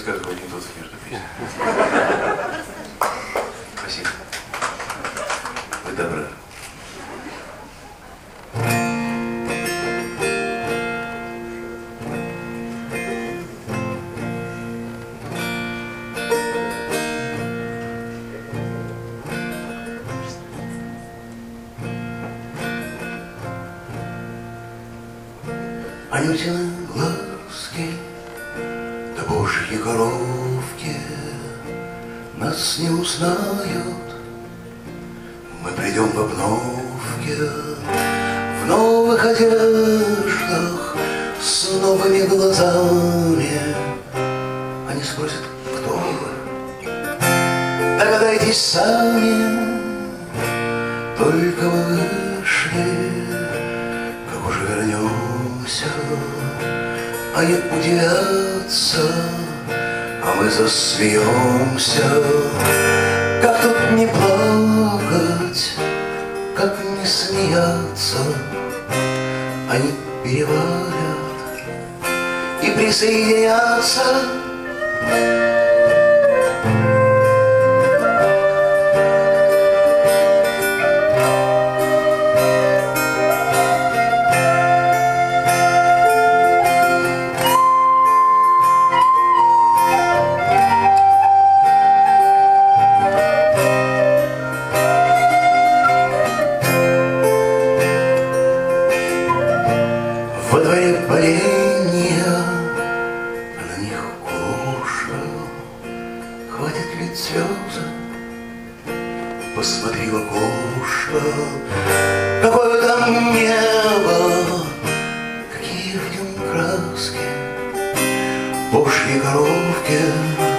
рассказываю анекдоты между песней. Спасибо. Вы добры. Анютины глазки, да божьи коровки нас не узнают. Мы придем в обновке, в новых одеждах, с новыми глазами. Они спросят, кто вы? Догадайтесь сами, только вы вышли, как уже вернемся. Они удивятся, а мы засмеемся. Как тут не плакать, как не смеяться? Они переварят и присоединятся. Во дворе поленья, а на них куша. Хватит ли слезы? Посмотри в окошко. Какое там небо, какие в нем краски. Божьи коровки